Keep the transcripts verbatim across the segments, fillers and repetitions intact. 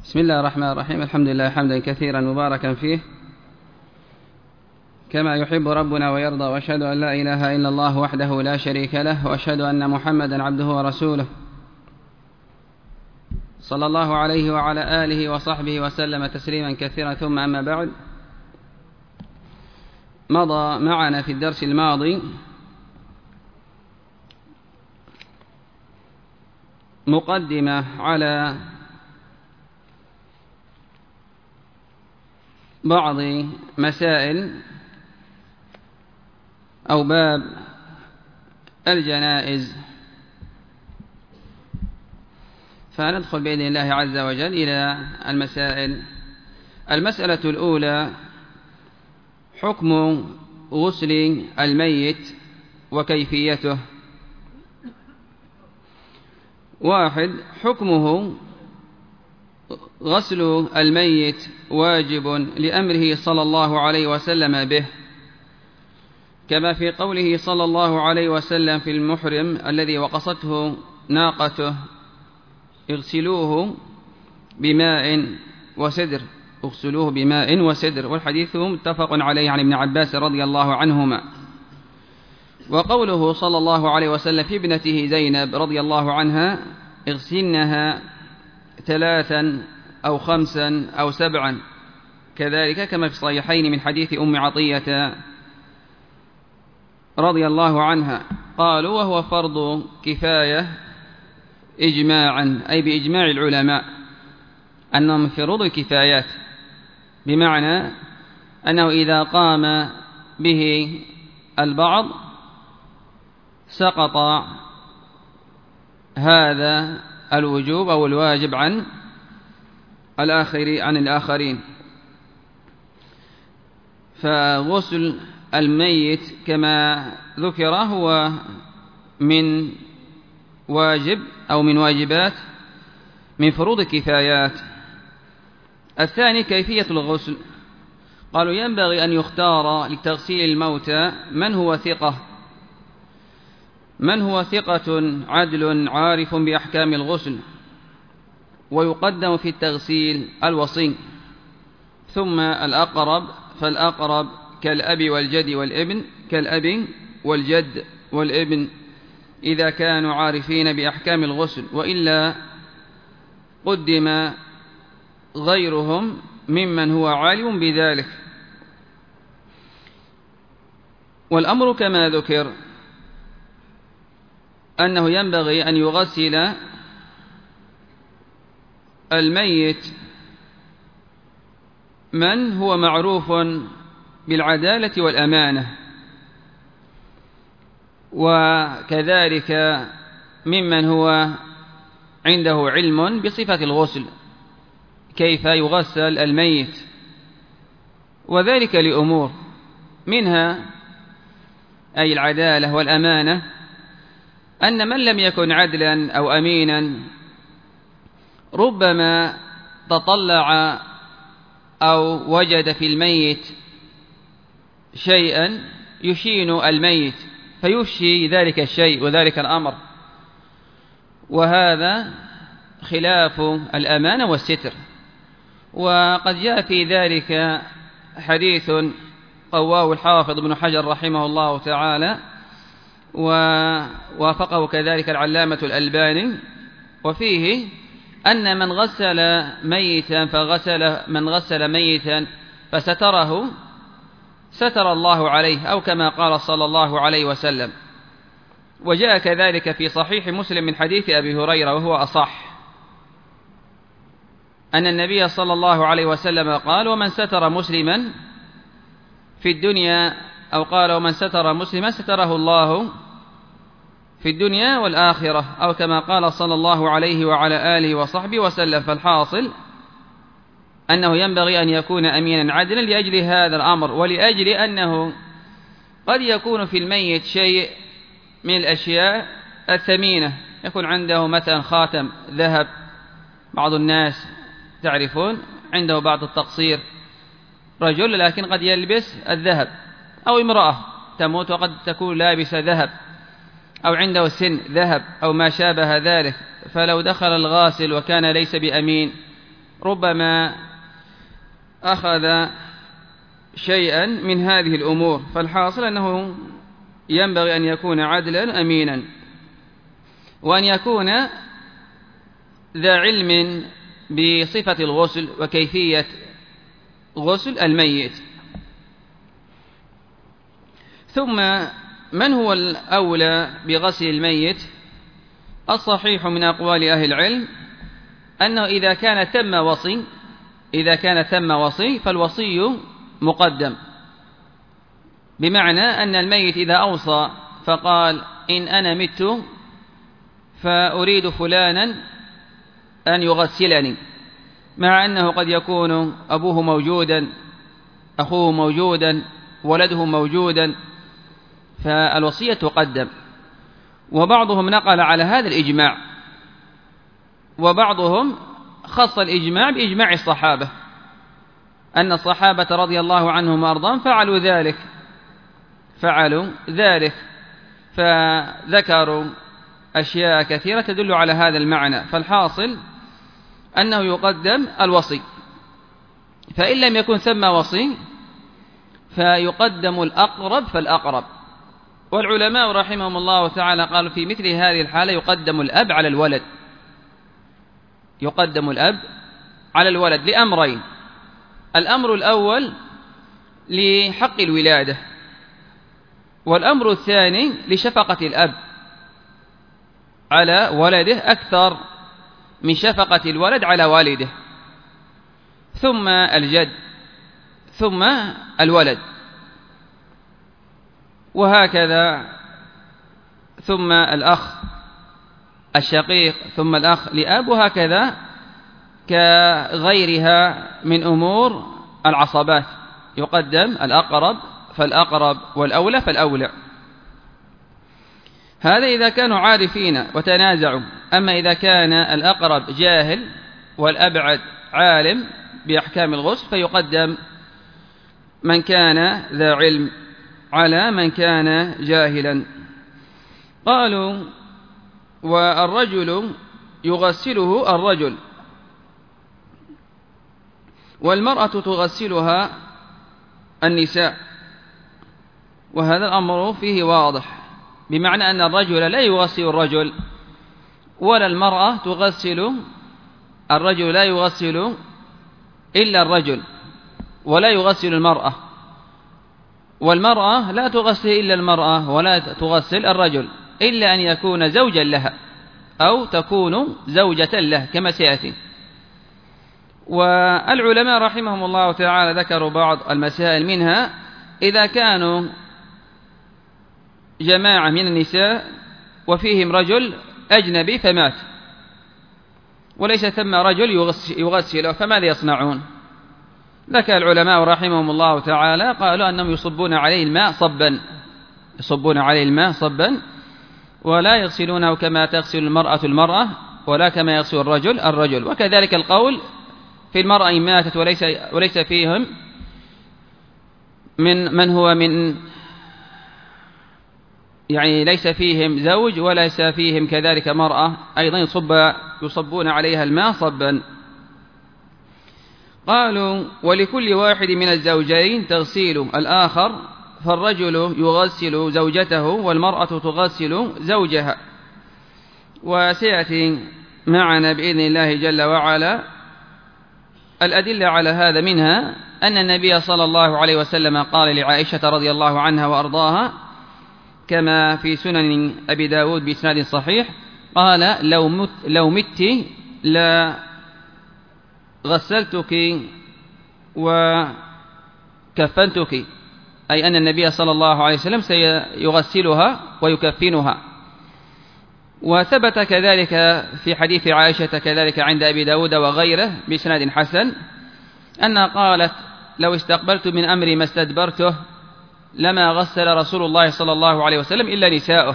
بسم الله الرحمن الرحيم. الحمد لله حمدا كثيرا مباركا فيه كما يحب ربنا ويرضى، وأشهد أن لا إله إلا الله وحده لا شريك له، وأشهد أن محمدا عبده ورسوله صلى الله عليه وعلى آله وصحبه وسلم تسليما كثيرا. ثم أما بعد، مضى معنا في الدرس الماضي مقدمة على بعض مسائل أو باب الجنائز، فندخل بإذن الله عز وجل إلى المسائل. المسألة الأولى: حكم غسل الميت وكيفيته. واحد: حكمه: غسل الميت واجب لأمره صلى الله عليه وسلم به، كما في قوله صلى الله عليه وسلم في المحرم الذي وقصته ناقته: اغسلوه بماء وسدر اغسلوه بماء وسدر، والحديث متفق عليه عن ابن عباس رضي الله عنهما. وقوله صلى الله عليه وسلم في ابنته زينب رضي الله عنها: اغسلنها ثلاثا أو خمسا أو سبعا، كذلك كما في الصحيحين من حديث أم عطية رضي الله عنها. قالوا: وهو فرض كفاية إجماعا، أي بإجماع العلماء أنه من فروض الكفايات، بمعنى أنه إذا قام به البعض سقط هذا الوجوب أو الواجب عن الآخر عن الآخرين. فغسل الميت كما ذكر هو من واجب أو من واجبات من فروض الكفايات. الثاني: كيفية الغسل. قالوا: ينبغي أن يختار لتغسيل الموتى من هو ثقة من هو ثقة عدل عارف بأحكام الغسل، ويقدم في التغسيل الوصي، ثم الأقرب، فالأقرب كالأب والجد والابن كالأب والجد والابن إذا كانوا عارفين بأحكام الغسل، وإلا قدم غيرهم ممن هو عالم بذلك. والأمر كما ذكر أنه ينبغي أن يغسل الميت من هو معروف بالعدالة والأمانة، وكذلك ممن هو عنده علم بصفة الغسل، كيف يغسل الميت، وذلك لأمور منها أي العدالة والأمانة، أن من لم يكن عدلا أو أمينا ربما تطلع أو وجد في الميت شيئا يشين الميت فيفشي ذلك الشيء وذلك الأمر، وهذا خلاف الأمانة والستر. وقد جاء في ذلك حديث قواه الحافظ ابن حجر رحمه الله تعالى، ووافقه كذلك العلامة الألباني، وفيه أن من غسل ميتا فغسل من غسل ميتا فستره ستر الله عليه، أو كما قال صلى الله عليه وسلم. وجاء كذلك في صحيح مسلم من حديث أبي هريرة وهو أصح، أن النبي صلى الله عليه وسلم قال: ومن ستر مسلما في الدنيا، أو قال: ومن ستر مسلما ستره الله في الدنيا والآخرة، أو كما قال صلى الله عليه وعلى آله وصحبه وسلم. فالحاصل أنه ينبغي أن يكون أمينا عدلا لأجل هذا الأمر، ولأجل أنه قد يكون في الميت شيء من الأشياء الثمينة، يكون عنده مثلا خاتم ذهب، بعض الناس تعرفون عنده بعض التقصير، رجل لكن قد يلبس الذهب، أو امرأة تموت وقد تكون لابسة ذهب، أو عنده سن ذهب أو ما شابه ذلك، فلو دخل الغاسل وكان ليس بأمين ربما أخذ شيئا من هذه الأمور. فالحاصل أنه ينبغي أن يكون عدلا أمينا، وأن يكون ذا علم بصفة الغسل وكيفية غسل الميت. ثم من هو الأولى بغسل الميت؟ الصحيح من أقوال أهل العلم أنه إذا كان ثم وصي إذا كان ثم وصي فالوصي مقدم، بمعنى أن الميت إذا أوصى فقال إن أنا مت فأريد فلانا أن يغسلني، مع أنه قد يكون أبوه موجودا، أخوه موجودا، ولده موجودا، فالوصية تقدم. وبعضهم نقل على هذا الإجماع، وبعضهم خص الإجماع بإجماع الصحابة، أن الصحابة رضي الله عنهم وأرضاهم فعلوا ذلك فعلوا ذلك فذكروا أشياء كثيرة تدل على هذا المعنى. فالحاصل أنه يقدم الوصي، فإن لم يكن ثم وصي فيقدم الأقرب فالأقرب. والعلماء رحمهم الله تعالى قالوا في مثل هذه الحالة يقدم الأب على الولد يقدم الأب على الولد لأمرين: الأمر الأول لحق الولادة، والأمر الثاني لشفقة الأب على ولده أكثر من شفقة الولد على والده، ثم الجد، ثم الولد، وهكذا، ثم الأخ الشقيق، ثم الأخ لأب، وهكذا كغيرها من أمور العصبات يقدم الأقرب فالأقرب والأولى فالأولى. هذا إذا كانوا عارفين وتنازعوا. أما إذا كان الأقرب جاهل والأبعد عالم بأحكام الغسل فيقدم من كان ذا علم على من كان جاهلا. قالوا: والرجل يغسله الرجل، والمرأة تغسلها النساء. وهذا الأمر فيه واضح، بمعنى أن الرجل لا يغسل الرجل، ولا المرأة تغسل الرجل، لا يغسل إلا الرجل، ولا يغسل المرأة، والمرأة لا تغسل إلا المرأة، ولا تغسل الرجل إلا أن يكون زوجا لها أو تكون زوجة له كما سيأتي. والعلماء رحمهم الله تعالى ذكروا بعض المسائل، منها إذا كانوا جماعة من النساء وفيهم رجل أجنبي فمات وليس ثم رجل يغسله فماذا يصنعون؟ ذكر العلماء رحمهم الله تعالى قالوا أنهم يصبون عليه الماء صبا يصبون عليه الماء صبا ولا يغسلونه كما تغسل المرأة المرأة، ولا كما يغسل الرجل الرجل. وكذلك القول في المرأة إن ماتت وليس, وليس فيهم من من هو من يعني ليس فيهم زوج وليس فيهم كذلك مرأة، أيضا يصب يصبون عليها الماء صبا. قالوا: ولكل واحد من الزوجين تغسيل الآخر، فالرجل يغسل زوجته والمرأة تغسل زوجها. وسيأتي معنا بإذن الله جل وعلا الأدلة على هذا، منها أن النبي صلى الله عليه وسلم قال لعائشة رضي الله عنها وأرضاها كما في سنن أبي داود بإسناد صحيح، قال: لو مت, لو مت لا غسلتك وكفنتك، أي أن النبي صلى الله عليه وسلم سيغسلها ويكفنها. وثبت كذلك في حديث عائشة كذلك عند أبي داود وغيره بإسناد حسن أنها قالت: لو استقبلت من أمري ما استدبرته لما غسل رسول الله صلى الله عليه وسلم إلا نساؤه.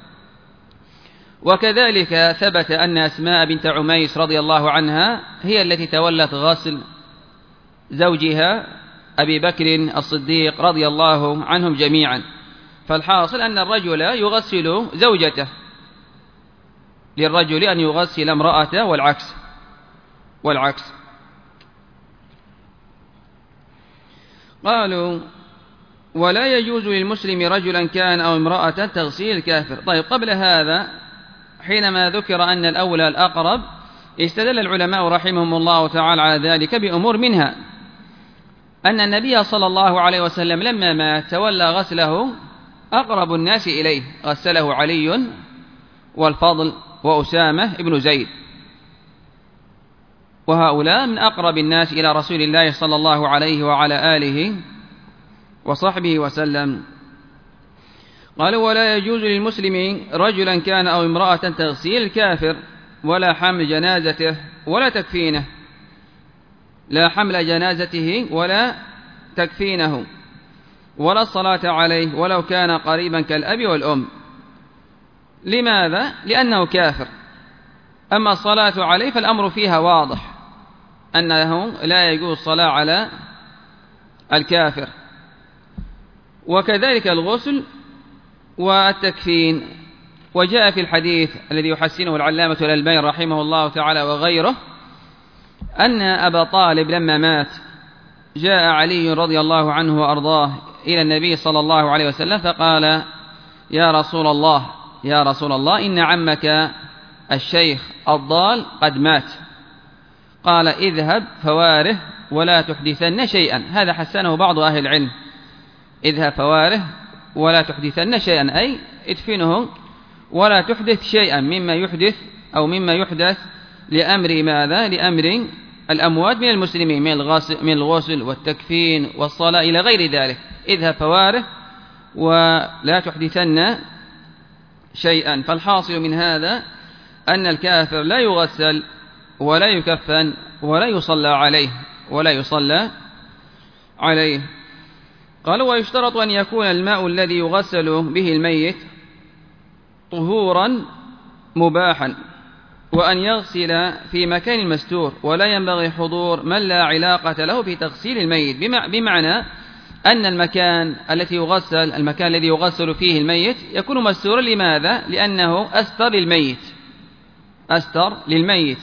وكذلك ثبت أن أسماء بنت عميس رضي الله عنها هي التي تولت غسل زوجها أبي بكر الصديق رضي الله عنهم جميعا. فالحاصل أن الرجل يغسل زوجته، للرجل أن يغسل امرأته والعكس والعكس قالوا ولا يجوز للمسلم رجلا كان أو امرأة تغسيل الكافر. طيب قبل هذا حينما ذكر أن الأولى الأقرب استدل العلماء رحمهم الله تعالى على ذلك بأمور، منها أن النبي صلى الله عليه وسلم لما مات تولى غسله أقرب الناس إليه، غسله علي والفضل وأسامة بن زيد، وهؤلاء من أقرب الناس إلى رسول الله صلى الله عليه وعلى آله وصحبه وسلم. قالوا ولا يجوز للمسلم رجلا كان أو امرأة تغسيل الكافر ولا حمل جنازته ولا تكفينه، لا حمل جنازته ولا تكفينه ولا الصلاة عليه ولو كان قريبا كالأب والأم. لماذا؟ لأنه كافر. أما الصلاة عليه فالأمر فيها واضح أنه لا يجوز الصلاة على الكافر، وكذلك الغسل والتكفين. وجاء في الحديث الذي يحسنه العلامة الألباني رحمه الله تعالى وغيره أن أبا طالب لما مات جاء علي رضي الله عنه وأرضاه إلى النبي صلى الله عليه وسلم فقال يا رسول الله يا رسول الله إن عمك الشيخ الضال قد مات. قال اذهب فواره ولا تحدثن شيئا. هذا حسنه بعض أهل العلم، اذهب فواره ولا تحدثن شيئا، أي ادفنه ولا تحدث شيئا مما يحدث أو مما يحدث لأمر ماذا؟ لأمر الأموات من المسلمين من الغسل, من الغسل والتكفين والصلاة إلى غير ذلك. اذهب فواره ولا تحدثن شيئا. فالحاصل من هذا أن الكافر لا يغسل ولا يكفن ولا يصلى عليه ولا يصلى عليه. قالوا ويشترط أن يكون الماء الذي يغسل به الميت طهورا مباحا، وأن يغسل في مكان مستور، ولا ينبغي حضور من لا علاقة له بتغسيل الميت، بمعنى أن المكان التي يغسل المكان الذي يغسل فيه الميت يكون مستورا. لماذا؟ لأنه أستر للميت أستر للميت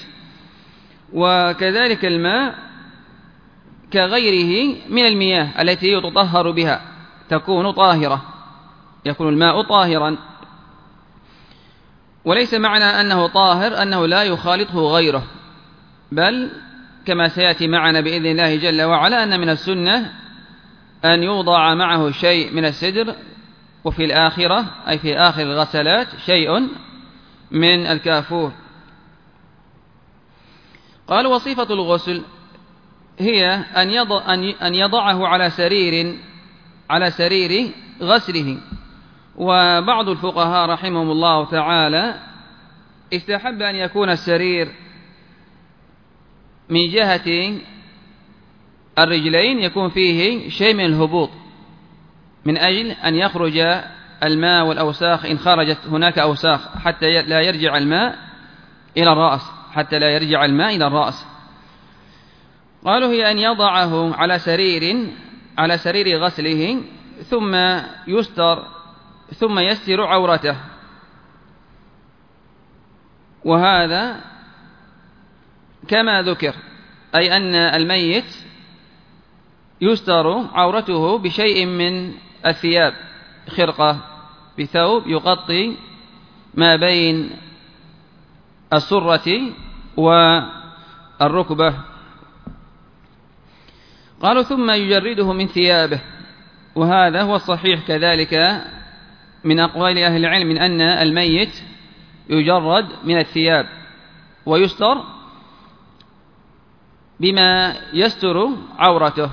وكذلك الماء كغيره من المياه التي يتطهر بها تكون طاهرة، يكون الماء طاهرا. وليس معنى أنه طاهر أنه لا يخالطه غيره، بل كما سيأتي معنا بإذن الله جل وعلا أن من السنة أن يوضع معه شيء من السدر، وفي الآخرة أي في آخر الغسلات شيء من الكافور. قال وصفة الغسل هي أن يضع أن يضعه على سرير على سرير غسله. وبعض الفقهاء رحمهم الله تعالى استحب أن يكون السرير من جهة الرجلين يكون فيه شيء من الهبوط، من أجل أن يخرج الماء والأوساخ إن خرجت هناك أوساخ حتى لا يرجع الماء إلى الرأس حتى لا يرجع الماء إلى الرأس. قالوا هي أن يضعه على سرير على سرير غسله ثم يستر ثم يستر عورته. وهذا كما ذكر، أي أن الميت يستر عورته بشيء من الثياب، خرقة بثوب يغطي ما بين السرة والركبة. قالوا ثم يجرده من ثيابه، وهذا هو الصحيح كذلك من أقوال أهل العلم من أن الميت يجرد من الثياب ويستر بما يستر عورته.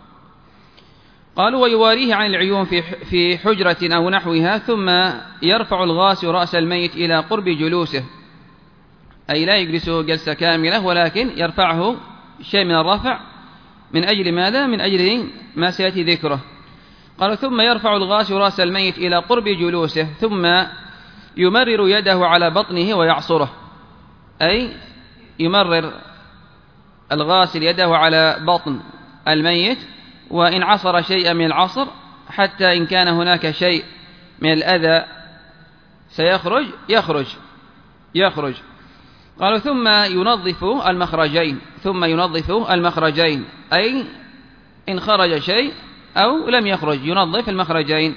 قالوا ويواريه عن العيون في حجرة أو نحوها، ثم يرفع الغاسل رأس الميت إلى قرب جلوسه، أي لا يجلسه جلسة كاملة ولكن يرفعه شيء من الرفع. من أجل ماذا؟ من أجل ما سيأتي ذكره. قالوا ثم يرفع الغاسل رأس الميت إلى قرب جلوسه ثم يمرر يده على بطنه ويعصره، أي يمرر الغاسل يده على بطن الميت، وإن عصر شيئا من العصر حتى إن كان هناك شيء من الأذى سيخرج يخرج يخرج. قالوا ثم ينظف المخرجين ثم ينظف المخرجين أي إن خرج شيء أو لم يخرج ينظف المخرجين.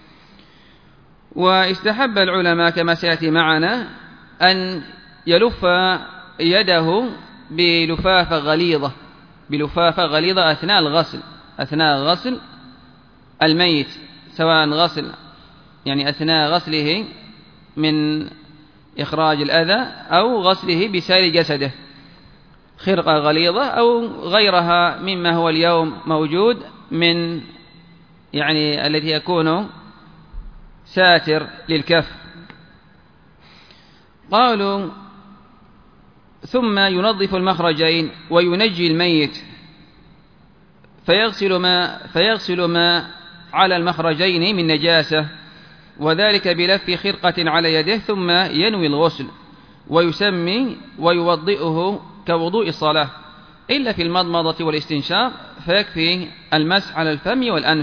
واستحب العلماء كما سيأتي معنا أن يلف يده بلفافة غليظة بلفافة غليظة أثناء الغسل أثناء غسل الميت، سواء غسل يعني أثناء غسله من إخراج الأذى أو غسله بسائر جسده، خرقة غليظة أو غيرها مما هو اليوم موجود من يعني الذي يكون ساتر للكف. قالوا ثم ينظف المخرجين وينجي الميت فيغسل ما, فيغسل ما على المخرجين من نجاسة، وذلك بلف خرقة على يده، ثم ينوي الغسل ويسمي ويوضئه كوضوء الصلاة، إلا في المضمضة والاستنشاق فيكفي المسح على الفم والأنف.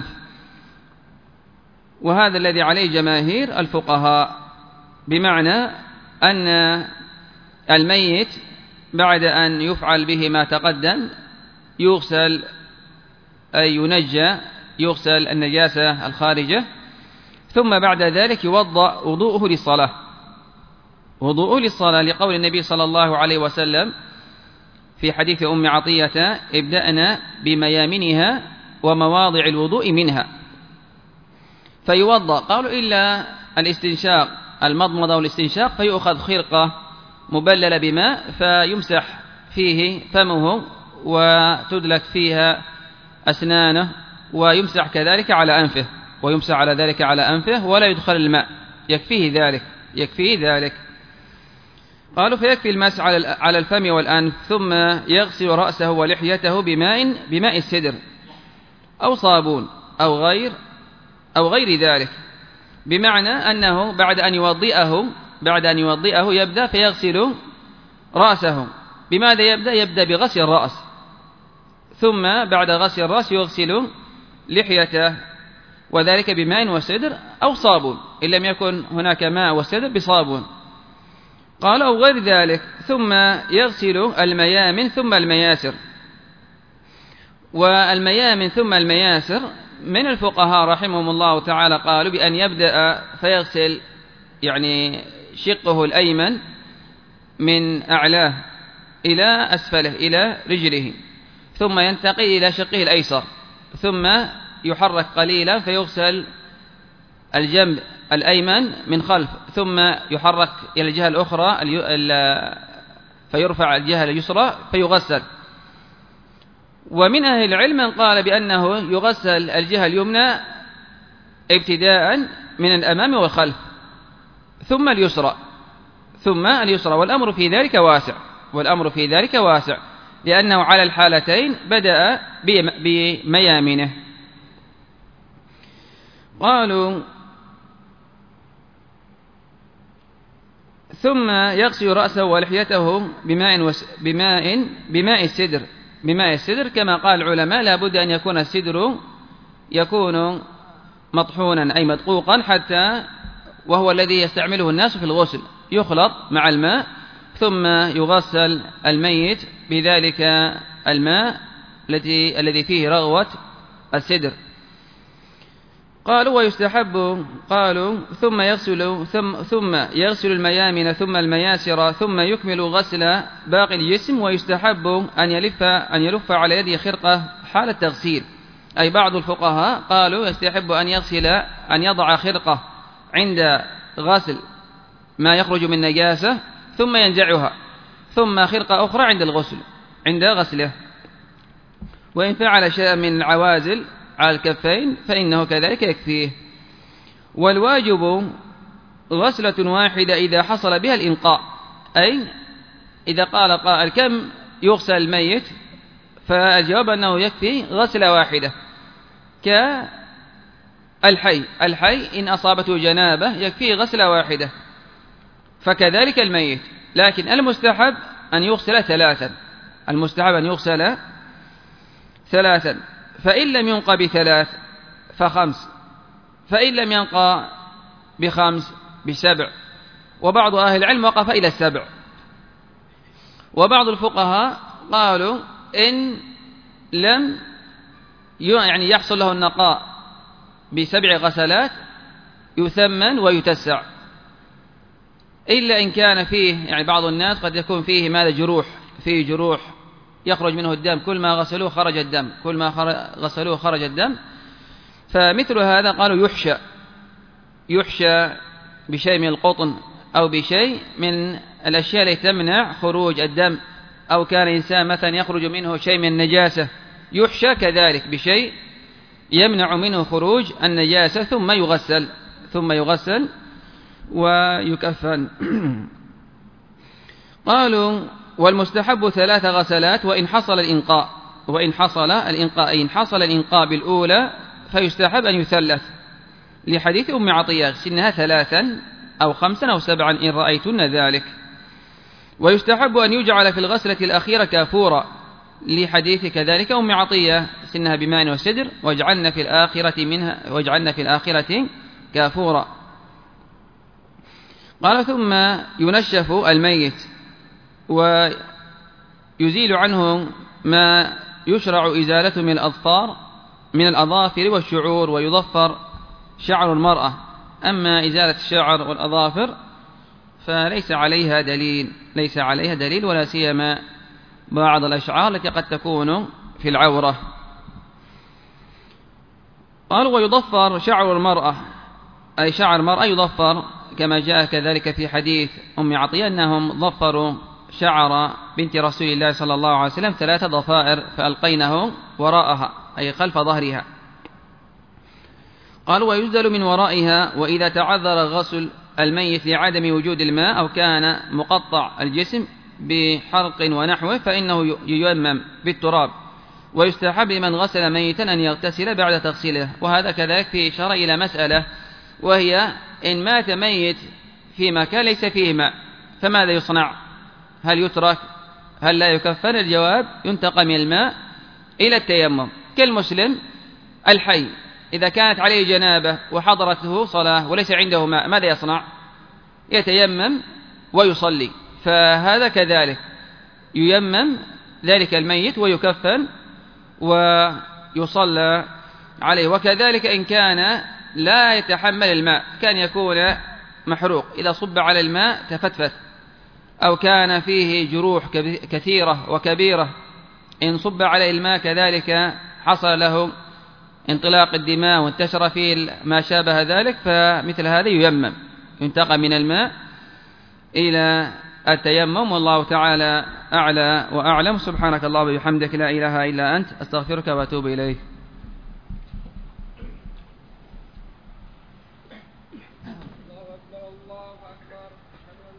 وهذا الذي عليه جماهير الفقهاء، بمعنى أن الميت بعد أن يفعل به ما تقدم يغسل أي ينجى يغسل النجاسة الخارجة، ثم بعد ذلك يوضأ وضوءه للصلاة وضوءه للصلاة لقول النبي صلى الله عليه وسلم في حديث أم عطية: ابدأنا بميامنها ومواضع الوضوء منها. فيوضأ. قالوا إلا الاستنشاق المضمضة والاستنشاق فيؤخذ خرقة مبللة بماء فيمسح فيه فمه وتدلك فيها أسنانه، ويمسح كذلك على أنفه ويمسح على ذلك على أنفه ولا يدخل الماء، يكفيه ذلك يكفيه ذلك قالوا فيكفي المسح على الفم والأنف، ثم يغسل رأسه ولحيته بماء بماء السدر أو صابون أو غير أو غير ذلك، بمعنى أنه بعد أن يوضئه بعد أن يوضئه يبدأ فيغسل رأسه. بماذا يبدأ؟ يبدأ بغسل الرأس، ثم بعد غسل الرأس يغسل لحيته، وذلك بماء وسدر أو صابون، إن لم يكن هناك ماء وسدر بصابون. قال أو غير ذلك، ثم يغسل الميامن ثم المياسر. والميامن ثم المياسر من الفقهاء رحمهم الله تعالى قالوا بأن يبدأ فيغسل يعني شقه الأيمن من أعلاه إلى أسفله إلى رجله، ثم ينتقل إلى شقه الأيسر، ثم يحرك قليلا فيغسل الجنب الأيمن من خلف، ثم يحرك إلى الجهة الأخرى فيرفع الجهة اليسرى فيغسل. ومن أهل العلم من قال بأنه يغسل الجهة اليمنى ابتداء من الأمام والخلف، ثم اليسرى ثم اليسرى والأمر في ذلك واسع والأمر في ذلك واسع لأنه على الحالتين بدأ بميامنه. قالوا ثم يغسل رأسه ولحيته بماء وس... بماء بماء السدر بماء السدر كما قال العلماء لا بد أن يكون السدر يكون مطحونا أي مدقوقا، حتى وهو الذي يستعمله الناس في الغسل، يخلط مع الماء ثم يغسل الميت بذلك الماء الذي الذي فيه رغوة السدر. قالوا ويستحب قالوا ثم يغسل ثم ثم يغسل الميامن ثم المياسر ثم يكمل غسل باقي الجسم. ويستحب أن يلف أن يلف على يده خرقة حال التغسيل، أي بعض الفقهاء قالوا يستحب أن يغسل أن يضع خرقة عند غسل ما يخرج من نجاسة ثم ينزعها، ثم خرقة أخرى عند الغسل عند غسله. وإن فعل شيئا من العوازل على الكفين فإنه كذلك يكفيه. والواجب غسلة واحدة إذا حصل بها الإنقاء، أي إذا قال قائل كم يغسل الميت، فالجواب أنه يكفي غسلة واحدة. كالحي الحي إن أصابته جنابة يكفيه غسلة واحدة، فكذلك الميت. لكن المستحب أن يغسل ثلاثا المستحب أن يغسل ثلاثا فإن لم ينقى بثلاث فخمس، فإن لم ينقى بخمس بسبع. وبعض أهل العلم وقف إلى السبع. وبعض الفقهاء قالوا إن لم يعني يحصل له النقاء بسبع غسلات يثمن ويتسع، إلا إن كان فيه يعني بعض الناس قد يكون فيه ماذا جروح، فيه جروح يخرج منه الدم، كل ما غسلوه خرج الدم، كل ما غسلوه خرج الدم، فمثل هذا قالوا يحشى يحشى بشيء من القطن أو بشيء من الأشياء التي تمنع خروج الدم، أو كان إنسان مثلا يخرج منه شيء من النجاسة يحشى كذلك بشيء يمنع منه خروج النجاسة، ثم يغسل ثم يغسل ويكفن. قالوا والمستحب ثلاث غسلات وإن حصل الإنقاء، وإن حصل الإنقاء إن حصل الإنقاء بالأولى فيستحب أن يثلث، لحديث أم عطية سنها ثلاثا أو خمسا أو سبعا إن رأيتن ذلك. ويستحب أن يجعل في الغسلة الأخيرة كافورا، لحديث كذلك أم عطية سنها بماء وسدر واجعلنا في الآخرة منها واجعلنا في الآخرة كافورا. قال ثم ينشف الميت ويزيل عنه ما يشرع إزالته من الأظفار من الأظافر والشعور، ويضفر شعر المرأة. أما إزالة الشعر والأظافر فليس عليها دليل ليس عليها دليل ولا سيما بعض الأشعار التي قد تكون في العورة. قالوا ويضفر شعر المرأة، أي شعر المرأة يضفر كما جاء كذلك في حديث أم عطية أنهم ضفروا شعر بنت رسول الله صلى الله عليه وسلم ثلاث ضفائر فألقينه وراءها أي خلف ظهرها. قالوا ويزدل من ورائها وإذا تعذر غسل الميت لعدم وجود الماء أو كان مقطع الجسم بحرق ونحوه فإنه ييمم بالتراب. ويستحب لمن غسل ميتا أن يغتسل بعد تغسيله. وهذا كذلك في إشارة إلى مسألة، وهي إن مات ميت في مكان ليس فيه ماء فماذا يصنع؟ هل يترك؟ هل لا يكفن؟ الجواب ينتقى من الماء إلى التيمم كالمسلم الحي، إذا كانت عليه جنابة وحضرته صلاة وليس عنده ماء ماذا يصنع؟ يتيمم ويصلي. فهذا كذلك ييمم ذلك الميت ويكفن ويصلى عليه. وكذلك إن كان لا يتحمل الماء، كان يكون محروق، إذا صب على الماء تفتفت، أو كان فيه جروح كثيرة وكبيرة إن صب عليه الماء كذلك حصل له انطلاق الدماء وانتشر فيه ما شابه ذلك، فمثل هذا ييمم ينتقى من الماء إلى التيمم. والله تعالى أعلى وأعلم. سبحانك اللهم وبحمدك لا إله إلا أنت أستغفرك وأتوب إليك.